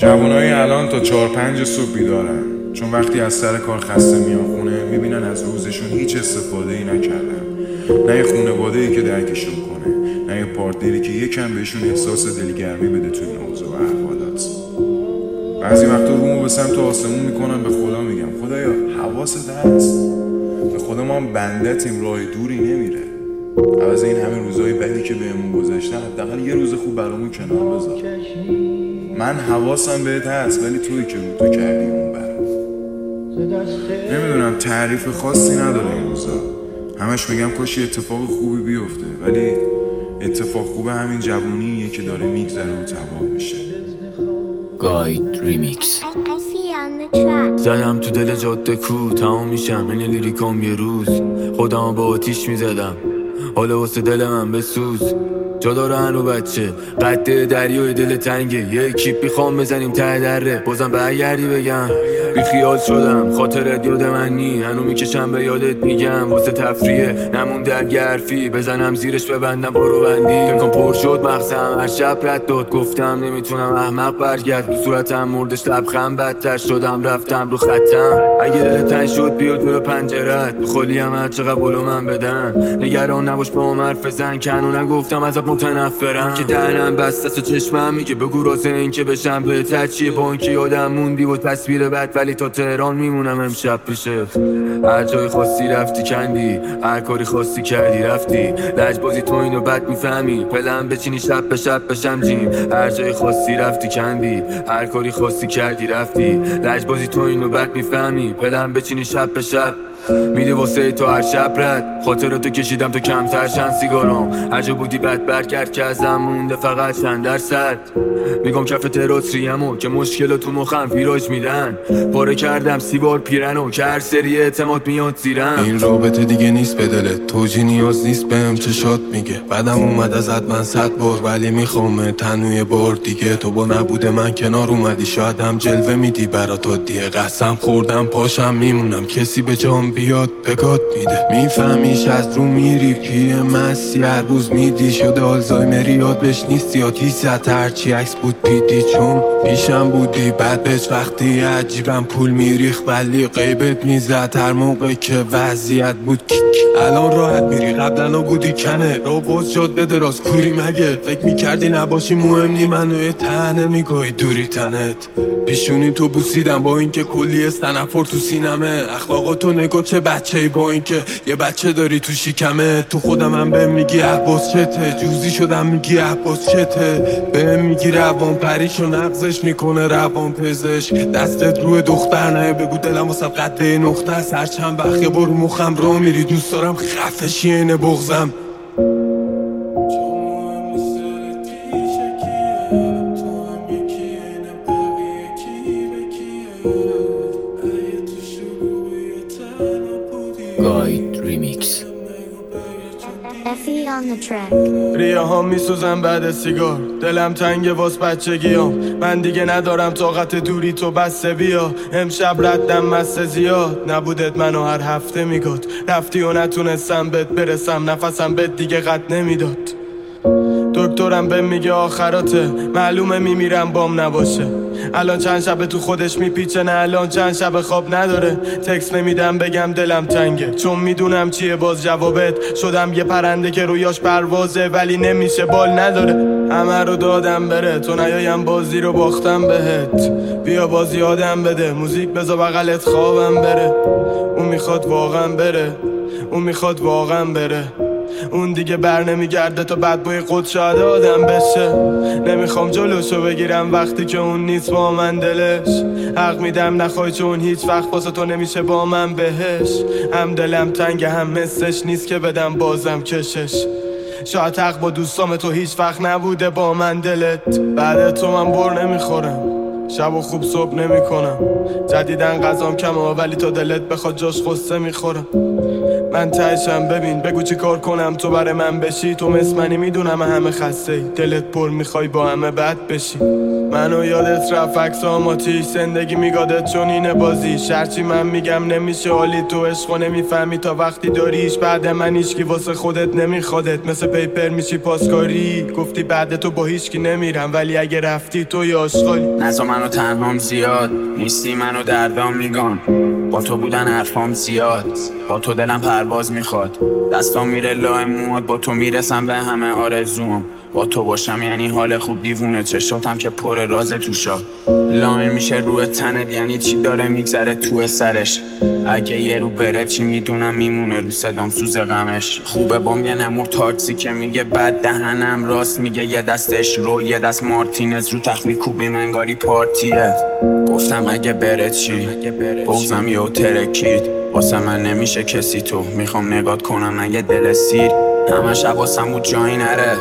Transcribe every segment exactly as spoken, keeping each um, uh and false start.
جوانای الان تا چهار پنج صبح بیدارن، چون وقتی از سر کار خسته میان خونه میبینن از روزشون هیچ استفاده ای نکردن. نه یه خونواده ای که درکشون کنه، نه یه پارتنری که یکم بهشون احساس دلگرمی بده توی این اوضاع و احوالات. بعضی وقتا رومو به سمت آسمون میکنم، به خدا میگم خدایا حواست هست، به خدا ما هم بندتیم، راه دوری نمیره. عوض این همه روزای بدی که بهمون گذشتن حداقل یه روز خوب برامون کنار بذار. من حواسم بهت هست، ولی تویی که رو تو کردی اون بر. نمیدونم، تعریف خاصی نداره این روزا. همش میگم کاش یه اتفاق خوبی بیفته، ولی اتفاق خوب همین جوونیه که داره میگذره و تباه میشه. گاید ریمیکس. زدم تو دل جاده کو، تمام میشم این لیریکام یه روز. خودمو با آتیش میزدم، حالا واسه دل من بسوز. جا داره هنو بچه قد دریای دل تنگه، یه کیپ میخوام بزنیم ته دره، بازم برگردی بگم بی خیال شدم. خاطرت یاد من نی، هنو میکشم به یادت میگم. واسه تفریه نمون درگه حرفی، بزنم زیرش ببندم برو بندی. فکرم پر شد مغزم، هر شب رد داد گفتم نمیتونم احمق برگرد. رو صورتم مردش لبخند، بدتر شدم رفتم رو خطم. اگه دلت تنگ شد بیا دور پنجرت، بخولی هم هر چقدر بلو من بدن. نگران نباش با من حرف بزن، کنو نگفتم ازت متنفرم. که دهنم بسته است و چشمم میگه بگو رازه این که بشم بهتر چیه. با این که یادم موندی و تصویر بد، ولی تا تهران میمونم امشب پیشه. هر جای خواستی رفتی کندی، هر کاری خواستی کردی رفتی. لجبازی تو اینو بد میفهمی، پلم بچینی شب به شب بشم جیم. هر جای خواستی رفتی کندی، هر کاری خواستی کردی رفتی. لجبازی تو اینو بد میفهمی، پلم بچینی شب به شب. میده واسه تو هر شب رد، خاطراتو کشیدم تو کمتر شن سیگارم. هر جا بودی بد برگرد که ازم مونده فقط چند درصد. میگم کف تراتریمو که مشکلات تو مخم ویراج میدن. پاره کردم سی بار پیرنو که هر سری اعتماد میاد زیرم. این رابطه دیگه نیست به دلت، توجی نیاز نیست بهم چشات میگه. بعدم اومد ازت من صد بار، ولی میخوام تنوی بار دیگه. تو با نبوده من کنار اومدی، شاید هم جلوه میدی برا تو دیگه. قسم خوردم پاشم میمونم، کسی به جام بیاد بگات میده. میفهمیش از رو میری پیر مسی، هر روز میدی شده آلزایمری، یاد بهش نیستی یا تیست. هرچی عکس بود پیدی چون پیشم بودی. بعد بهش وقتی عجیبم پول میریخ، ولی غیبت میزد هر موقع که وضعیت بود کیک. الان راحت میری، قبلا بودی کنه رو باز شد به دراز کوری. مگه فکر میکردی نباشی مهم نی، منو یه تنه میگوی دوری تنت. پیشونی تو بوسیدم با اینکه کلی استنفر تو سینمه. اخلاقاتو نگاه چه بچه ای با اینکه یه بچه داری تو شکمه. تو خودم هم بهم میگی عباس چته، جوزی شدم میگی عباس چته. بهم میگی روان پریشو نقضش میکنه روان پزشک. دستت روی دختر نه بگو دلم واسه قد نقطه است. هر چند وقت یه بار مخم را میری، دوست دارم خفشی اینه بغزم. گاید ریمیکس. ریه ها میسوزن بعد سیگار، دلم تنگه واس بچگیام. من دیگه ندارم طاقت دوری تو بسته بیا. امشب ردم مسته زیاد، نبودت منو هر هفته میگاد. رفتی و نتونستم بهت برسم، نفسم بهت دیگه قد نمیداد. دکترم بهم میگه آخراته، معلومه میمیرم بام نباشه. الان چند شب تو خودش میپیچه، نه الان چند شب خواب نداره. تکس نمیدم بگم دلم تنگه، چون میدونم چیه باز جوابت. شدم یه پرنده که رویاش پروازه، ولی نمیشه بال نداره. همه رو دادم بره تو نیایم، بازی رو باختم بهت. بیا بازی آدم بده، موزیک بذار بغلت خوابم بره. اون میخواد واقعا بره، اون میخواد واقعا بره. اون دیگه بر نمیگرده تا بعد بوی قد شاید آدم بشه. نمیخوام جلوشو بگیرم وقتی که اون نیست با من دلش. حق میدم نخوای چون هیچ وقت واسه تو نمیشه با من بهش. هم دلم تنگه هم مثلش نیست که بدم بازم کشش. شاید حق با دوستام تو هیچ وقت نبوده با من دلت. بعد تو من بر نمیخورم، شب و خوب صبح نمی کنم. جدیدن غذام کمه ولی تا دلت بخواد جاش خسته میخورم. من تهشم. ببین بگو چی کار کنم تو برای من بشی. تو مثل منی میدونم همه خسته ای، دلت پر میخوای با همه بد بشی. منو یادت رفت عکس آماتیش، زندگی میگادت چون اینه بازی. شرچی من میگم نمیشه حالی، تو عشقو نمیفهمی تا وقتی داریش. بعد من هیچکی واسه خودت نمیخوادت، مثل پیپر میشی پاسکاری. گفتی بعد تو با هیچکی نمیرم، ولی اگه رفتی تو یا آشغالی. نزا منو تنهام زیاد نیستی، منو دردام میگان. با تو بودن حرفام زیاد، با تو دلم پرواز میخواد. دستام میره لای مواد، با تو میرسم به همه آرزوم. با تو باشم یعنی حال خوب، دیوونه چشاتم که پر راز توشا. لاین میشه روی تنت یعنی چی داره میگذره تو سرش. اگه یه رو بره چی میدونم میمونه رو صدام سوز غمش. خوبه بام یه نمور تاکسی که میگه بد دهنم راست میگه. یه دستش رو یه دست مارتینز رو تخمی کوبی منگاری پارتیه. گفتم اگه بره چی بغزم یه ترکید. واسه من نمیشه کسی تو، میخوام نگات کنم اگه دل سیر. همه شب واسم بود جایی نره،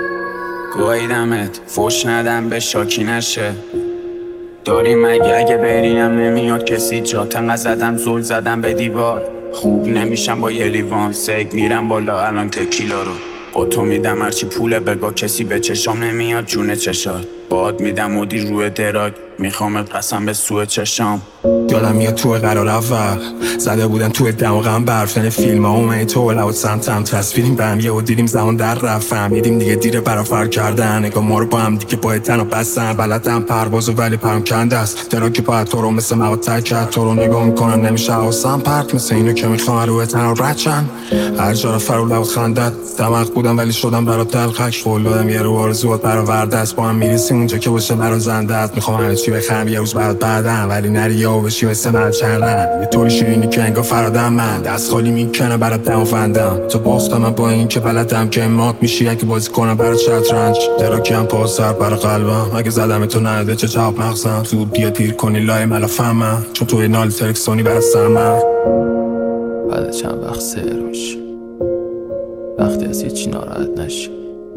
گاهیدمت فوش ندم به شاکی نشه. داریم مگه اگه برینم نمیاد کسی جات. انقدر زدم زل زدم به دیوار، خوب نمیشم با یه لیوان سگ. میرم بالا الان تکیلا رو با تو میدم، هرچی پوله بگا کسی به چشام نمیاد جون چشات. باد میدم مدی روی دراگ، میخوامت قسم به سوی چشام. یادم میاد تو قرار اول زده بودن توی دماغم برف. یعنی فیلم ها اومدی تو لوت سمتم تصویریم به هم یه و دیدیم زمان در رفت. فهمیدیم دیگه دیره برا فرق کردن، نگاه ما رو با هم دیگه باید تن و بستن. بلدم پروازو ولی پرم کنده است، درا که باید تو رو مثل مواد تک کرد. تو رو نگاه میکنم نمیشه حواسم پرت، مثل اینو که میخوام روی تن و رچن. هر جا رو فرو لوت خندد دماغ بودم ولی شدم برا دلخش. قول دادم یه رو آرزوات برا ورده است، با هم میرسیم اونجا که باشه برا زنده است. میخوام همه چی بخرم یه روز بعد بعدم، ولی نری یا بشی مثل من چرنن. یه طوری شیرینی که انگار فرادم من دست خالی میکنه برات دم و فندم. تو باختم من با این که بلدم که مات میشی اگه بازی کنم برا شطرنج. درا کم پاسر برا قلبم، اگه زدم تو نده چه چاپ مغزم. زود بیا دیر کنی لای ملا فهمم، چون توی نال ترکسونی برا سرمم. بعد چند وقت سر میشی، وقتی از هیچی ناراحت نشی،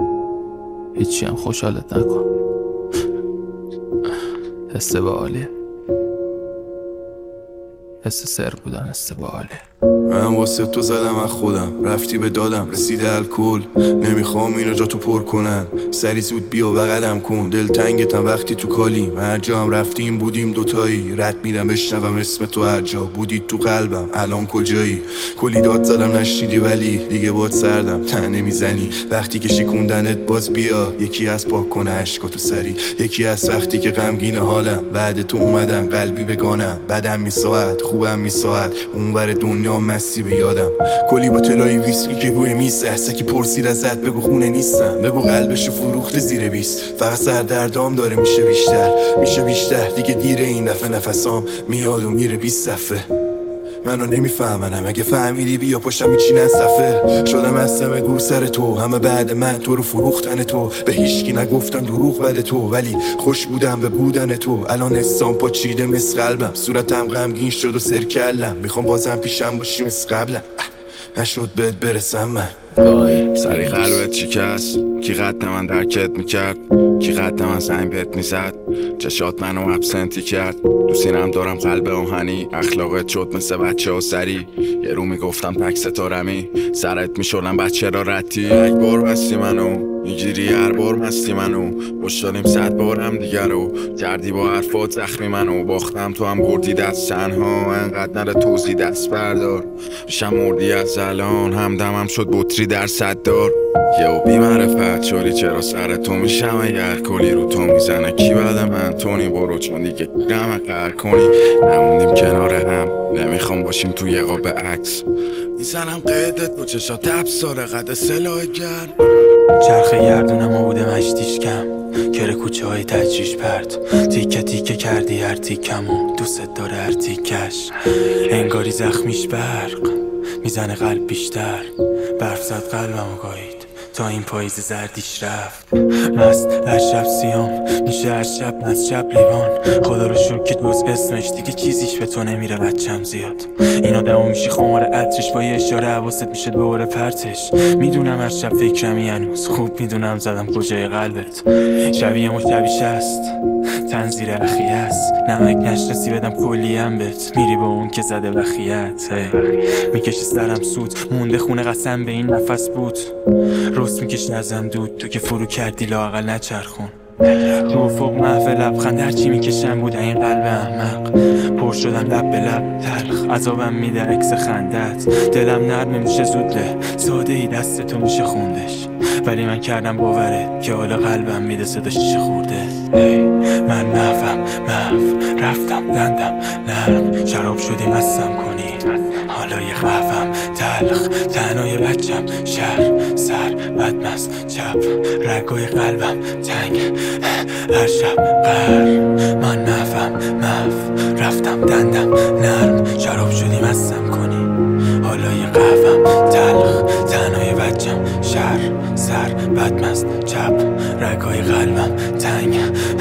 هیچی هم خوشحالت نکن. حس باحالیه، حس سر بودن حس باحالیه. من واسه تو زدم از خودم، رفتی به دادم رسیده الکل. نمیخوام اینو جا تو پر کنن، سری زود بیا بغلم کن. دل تنگتم وقتی تو کالیم، هر جا هم رفتیم بودیم دوتایی. رد میدم بشنوم اسم تو هر جا بودی تو قلبم. الان کجایی؟ کلی داد زدم نشیدی ولی دیگه باد سردم تن نمیزنی. وقتی که شکوندنت باز بیا، یکی از پاک کنه عشقاتو سری. یکی از وقتی که غمگین حالم، بعد تو اومدم قلبی بگانم. بدم میساعد خوبم میساعد، اونور دنیا مستی به یادم. کلی با تلای ویسکی که روی میز، احسکی پرسید ازت بگو خونه نیستم. بگو قلبشو فروخته زیر بیست، فقط سردردام داره میشه بیشتر میشه بیشتر. دیگه دیره این دفعه نفسام میاد و میره بیست صفحه. منو نمیفهمنم، اگه فهمیدی بیا پشتم میچینن صفحه. شدم از همه دور سر تو، همه بعد من تو رو فروختن تو. به هیچکی نگفتم دروغ بده تو، ولی خوش بودم به بودن تو. الان حسام پاچیده مثل قلبم، صورتم غمگین شد و سر کلم. میخوام بازم پیشم باشی مثل قبلم، نشد بهت برسم من. سری قلبت شکست، کی قد من درکت میکرد، کی قد من زنگ بهت میزد. چشات منو ابسنتی کرد، تو سینم دارم قلب آهنی. اخلاقت شد مثل بچه ها سری، یه رو میگفتم تک ستارمی. سرت میشدم بچه را ردی. یک بار بستی منو میگیری، هر بار مستی منو. خوشحالیم صد بار هم دیگر رو کردی با حرفات زخمی منو. باختم تو هم بردی دست تنها، انقدر نره توزی دست بردار. میشم مردی از الان، همدمم شد بطری در صد دار. یهو بی معرفت شدی چرا سر تو میشم اگر کلی رو تو میزنه. کی بعد من تونی برو، چون دیگه غم قهر کنی. نموندیم کنار هم، نمیخوام باشیم توی یه قاب عکس. میزنم قیدت با چشا تب ساره قد سلاح گرم. چرخه گردونم و بوده مشتیش کم، کره کوچه های تجریش پرت. تیکه تیکه کردی هر تیکمو، دوست داره هر تیکش. انگاری زخمیش برق میزنه قلب بیشتر. برف زد قلبم و گایید، تا این پاییز زردیش رفت. مست هر شب سیام میشه، هر شب مست شب لیوان. خدا رو شکر که دوست اسمش دیگه چیزیش به تو نمیره بچم زیاد. این آدمو میشی خمار عطرش، با یه اشاره حواست میشه دوباره پرتش. میدونم هر شب فکرمی هنوز، خوب میدونم زدم کجای قلبت. شبیه مو شبیش هست، تنظیر اخیه است. نمک نشناسی بدم کلیم بهت، میری با اون که زده بخیت. میکشی سرم سود، مونده خونه قسم به این نفس بود. رست میکشی ازم دود، تو که فرو کردی لااقل نچرخون. تو افق محو لبخند هرچی میکشم بود این قلب احمق. پر شدم لب به لب تلخ، عذابم میده عکس خندت. دلم نرمه میشه زوده، ساده ای دست تو میشه خوندش. ولی من کردم باورت که حالا قلبم میده صدا شیشه خورده. ای من محوم محو رفتم دندم نرم، شراب شدی مستم کنی حالا یه قهوم تلخ. تنهای بچم شهر سر بدمست چپ، رگای قلبم تنگ هر شب قهر. من محوم محو رفتم دندم نرم، شراب شدی مستم کنی حالا یه قهوم تلخ. تنهای بچم شهر سر بدمست چپ، رگای قلبم تنگ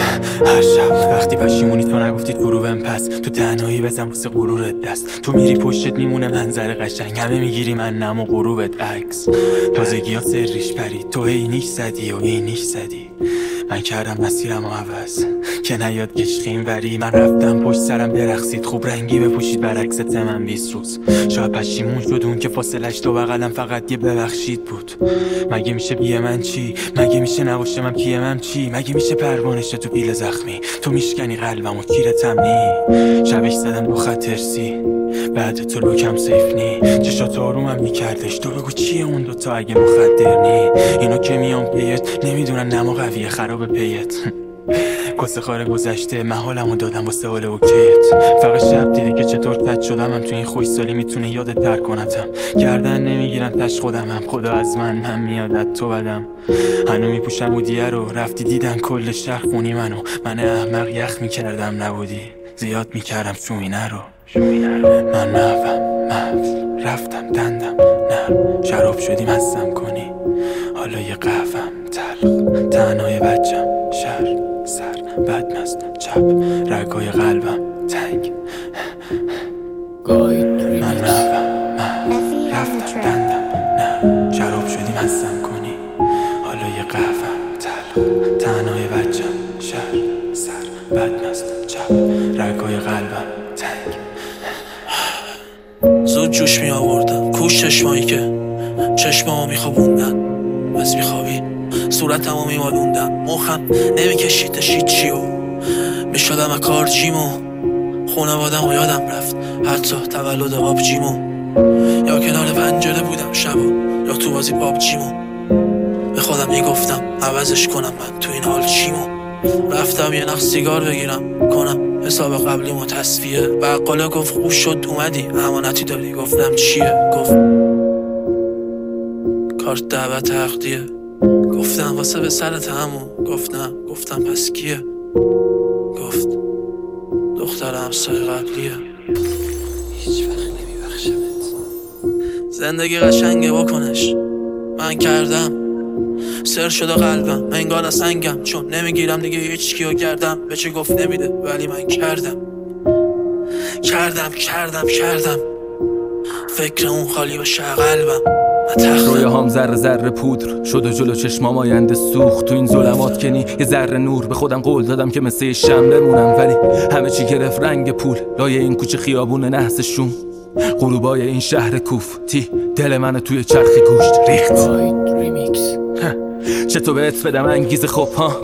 هر شب. وقتی پشیمونی تو نگفتید گروبم پس، تو تنهایی بزن واسه غرورت دست. تو میری پشتت میمونه منظر قشنگ، همه میگیری من نم و غروبت عکس. تازگی ها سریش پرید، تو هی نیش زدی و هی نیش زدی. من کردم مسیرم و عوض که نیاد گشقیم وری. من رفتم پشت سرم درخسید، خوب رنگی بپوشید برعکس من بیست روز. شاید پشیمون شد اون که فاصلش تو بغلم فقط یه ببخشید بود. مگه میشه بیه من چی؟ مگه میشه نباشه من پیه چی؟ مگه میشه پروانشه تو پیل زخمی تو میشکنی قلبم و کیرتم نی؟ شبش زدم دو خط ترسی بعد تو لوکم سیف نی. چشات آرومم میکردش، تو بگو چیه اون دوتا اگه مخدر نی؟ اینو که میام پیت نمیدونن نما قویه خراب پیت. کسه خاره گذشته محالمو دادم واسه حال اوکیت. فقط شب دیدی که چطور تد شدم، من تو این خوش سالی میتونه یادت در کنتم. گردن نمیگیرم تش خودمم، خدا از من من میادت تو بدم. هنو میپوشم اودیه رو رفتی دیدن کل شهر خونی منو. من احمق یخ میکردم نبودی، زیاد میکردم شومینه رو. من محوم محو رفتم دندم نرم، شراب شدی مستم کنی حالا یه قهوم تلخ. تنهای بچم شهر سر بدمست چپ، رگای قلبم تنگ. من محوم محو رفتم دندم نرم، شراب شدی مستم کنی حالا یه قهوم تلخ. تنهای بچم شهر سر بدمست چپ، رگای قلبم تنگ. زود جوش می آوردم کوش چشمایی که چشمامو می خوابوندن. بس می خوابی صورتمو می مالوندم، مخم نمی کشیدش هیچی و می شدم اکار جیمو. خونوادم و یادم رفت حتی تولد آبجیمو. یا کنار پنجره بودم شبا یا تو بازی پابجیمو. به خودم می گفتم عوضش کنم من تو این حال چیمو. رفتم یه نخ سیگار بگیرم کنم حساب قبلی مو تصفیه. بقاله گفت خوب شد اومدی امانتی داری، گفتم چیه؟ گفت کارت دعوت تقدیه. گفتم واسه به سرت همون. گفتم گفتم پس کیه؟ گفت دختر همسایه قبلیه. هیچ وقت نمیبخشمت. زندگی قشنگه بکنش، من کردم سر شده قلبم انگار سنگم، چون نمیگیرم دیگه هیچ کیو کردم. به چه گفت نمیده ولی من کردم کردم کردم کردم فکر اون خالی باشه قلبم. رویاهام ذره ذره پودر شد و جلو چشمام آینده سوخت. تو این ظلمات کنی یه ذره نور، به خودم قول دادم که مثل شم بمونم. ولی همه چی گرفت رنگ پول، لای این کوچه خیابون نحس شوم. غروبای این شهر کوفتی دل منو توی چرخی گوشت ریخت. چطور بهت بدم انگیزه خوب ها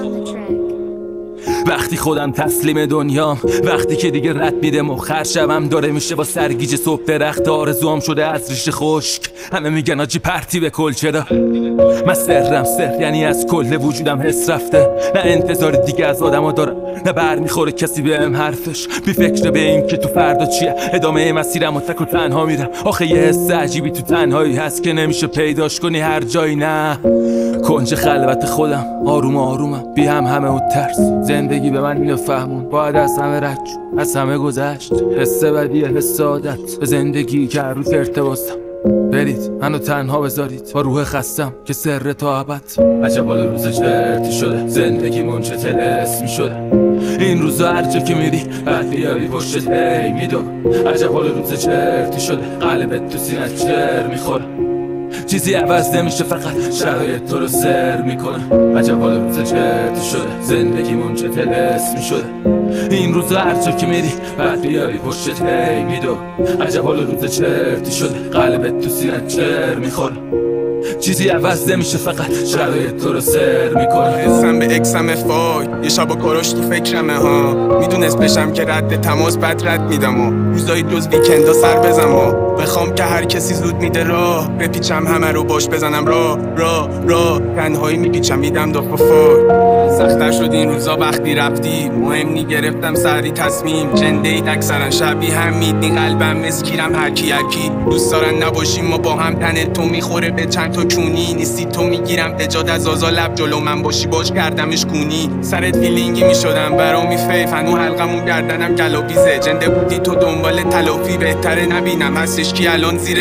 وقتی خودم تسلیم دنیام، وقتی که دیگه رد میدم و خرشم داره میشه با سرگیج صبح درخت آرزوام شده از ریشه خشک. همه میگن آجی پرتی به کل چرا؟ من سرم سر یعنی از کل وجودم حس رفته. نه انتظار دیگه از آدم دارم نه بر میخوره کسی بهم حرفش. بی فکر به این که تو فردا چیه، ادامه مسیرم و تک و تنها میرم. آخه یه حس عجیبی تو تنهایی هست که نمیشه پیداش کنی هر جایی. نه کنج خلوت خودم آروم آرومم بی هم همه و ترس. زندگی به من اینو فهمون باید از همه رد از همه گذشت. حس بدیه حس عادت به زندگی که هر روز ارتباطم. برید منو تنها بذارید با روح خستم که سر تا ابد. عجب حال روز چرتی شده زندگی منچه تلسمی شده. این روزا هر جا که میری بعد بیاری پشتت هی میدو. عجب حال روز چرتی شده قلبت تو سینت چر میخوره. چیزی عوض نمیشه فقط شرایط تو رو سر میکنه. عجب حال روز چرتی شده زندگی منچه تلسمی شده. این روزا هر جا که میری بعد بیاری پشتت هی میدو. عجب حال روز چرتی شده قلبت تو سینت چر میخوره. چیزی عوض نمیشه فقط شرایط تو رو سر میکنه. حسم به اکسم فای یه شب و کاراش تو فکرمه ها. میدونست بشم که رد تماس بد رد میدم و روزایی جز ویکندا سر بزنم و بخوام که هر کسی زود میده راه بپیچم همه رو باش بزنم را را را تنهایی میپیچم میدم دو فای. سختر شد این روزا وقتی رفتی مهم نی گرفتم سری تصمیم. جنده اید اکثرا شبیه هم میدنی قلبم مسکیرم هرکی هرکی دوست دارن نباشیم ما با هم. تنه تو میخوره به چند تا کونی نیستی تو میگیرم بجاد از آزا لب جلو من باشی باش کردمش کونی. سرت فیلینگی میشدم برامی فیف هنو حلقمون گردنم گلابیزه. جنده بودی تو دنبال تلافی بهتره نبینم هستش کی الان زیره.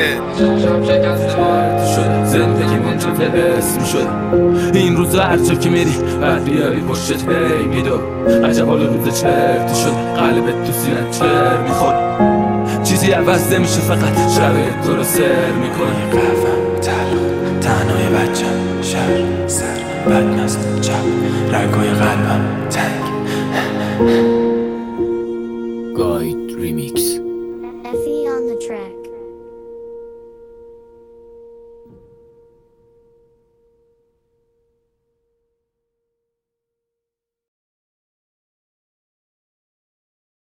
زندگی منچه تلسم شده. این روزا هر جا که میری بعد بیاری پشتت هی میدو. عجب حال روز چرتی شده قلبت تو سینت چر میخوره. چیزی عوض نمیشه فقط شرایط تو رو سر میکنه. قهوم تلو تنهای بچم شهر سر بدمست چپ رگای قلبم تنگ